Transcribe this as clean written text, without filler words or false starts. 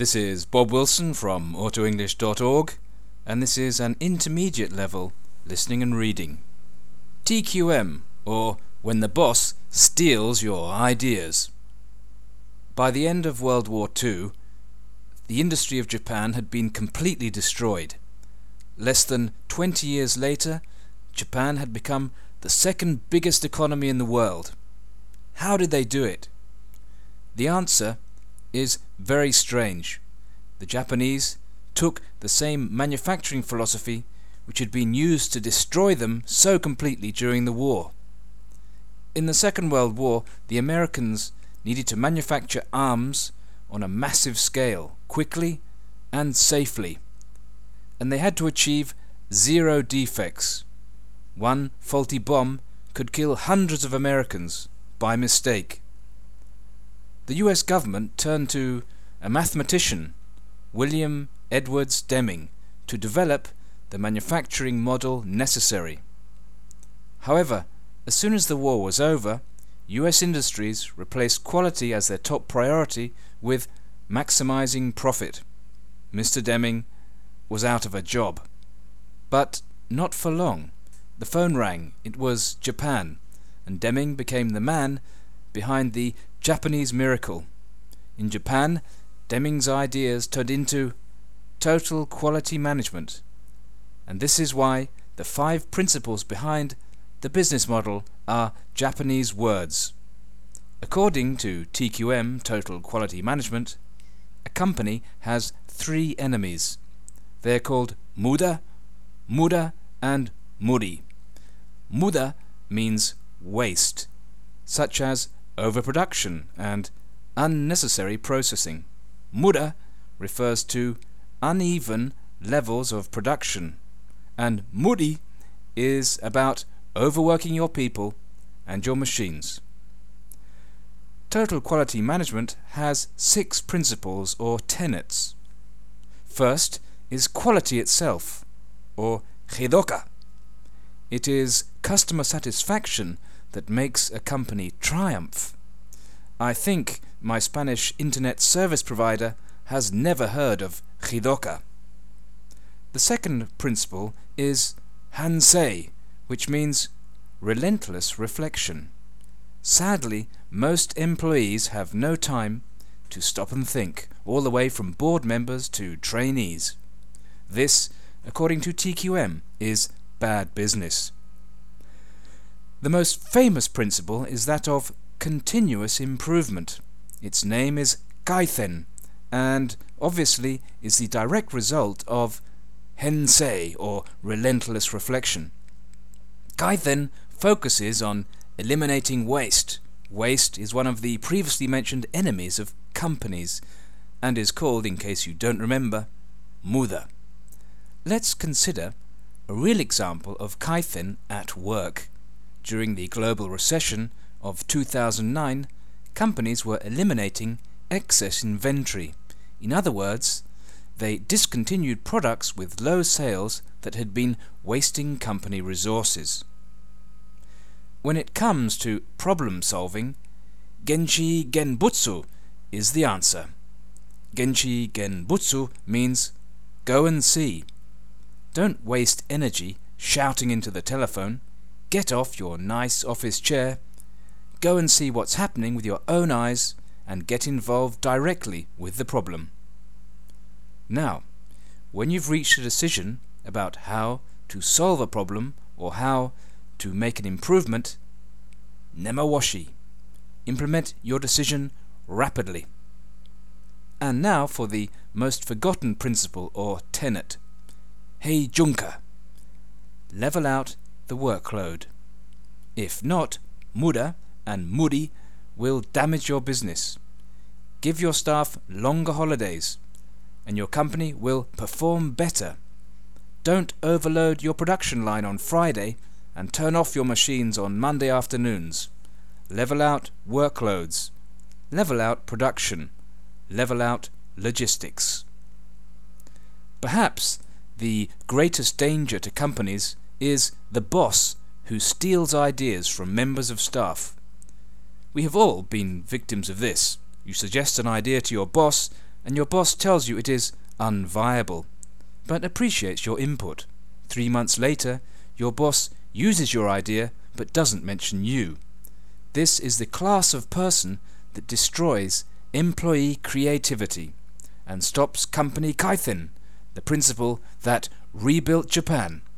This is Bob Wilson from AutoEnglish.org, and this is an intermediate level listening and reading. TQM, or When the Boss Steals Your Ideas. By the end of World War II, the industry of Japan had been completely destroyed. Less than 20 years later, Japan had become the second biggest economy in the world. How did they do it? The answer is very strange. The Japanese took the same manufacturing philosophy which had been used to destroy them so completely during the war. In the Second World War, the Americans needed to manufacture arms on a massive scale, quickly and safely. And they had to achieve zero defects. One faulty bomb could kill hundreds of Americans by mistake. The US government turned to a mathematician, William Edwards Deming, to develop the manufacturing model necessary. However, as soon as the war was over, US industries replaced quality as their top priority with maximizing profit. Mr. Deming was out of a job. But not for long. The phone rang. It was Japan, and Deming became the man behind the Japanese miracle. In Japan, Deming's ideas turned into total quality management. And this is why the 5 principles behind the business model are Japanese words. According to TQM, Total Quality Management, a company has 3 enemies. They are called muda, and muri. Muda means waste, such as overproduction and unnecessary processing. Muda refers to uneven levels of production, and muri is about overworking your people and your machines. Total Quality Management has 6 principles or tenets. First is quality itself, or hidoka. It is customer satisfaction that makes a company triumph. I think my Spanish internet service provider has never heard of hidoka. The second principle is hansei, which means relentless reflection. Sadly, most employees have no time to stop and think, all the way from board members to trainees. This, according to TQM, is bad business. The most famous principle is that of continuous improvement. Its name is Kaizen, and obviously is the direct result of Hensei, or relentless reflection. Kaizen focuses on eliminating waste. Waste is one of the previously mentioned enemies of companies, and is called, in case you don't remember, muda. Let's consider a real example of Kaizen at work. During the global recession of 2009, companies were eliminating excess inventory. In other words, they discontinued products with low sales that had been wasting company resources. When it comes to problem solving, Genchi Genbutsu is the answer. Genchi Genbutsu means go and see. Don't waste energy shouting into the telephone. Get off your nice office chair. Go and see what's happening with your own eyes and get involved directly with the problem. Now, when you've reached a decision about how to solve a problem or how to make an improvement, nemawashi. Implement your decision rapidly. And now for the most forgotten principle or tenet. Heijunka. Level out the workload. If not, muda and muri will damage your business. Give your staff longer holidays, and your company will perform better. Don't overload your production line on Friday and turn off your machines on Monday afternoons. Level out workloads. Level out production. Level out logistics. Perhaps the greatest danger to companies is the boss who steals ideas from members of staff. We have all been victims of this. You suggest an idea to your boss, and your boss tells you it is unviable, but appreciates your input. 3 months later, your boss uses your idea but doesn't mention you. This is the class of person that destroys employee creativity and stops company kaizen, the principle that rebuilt Japan.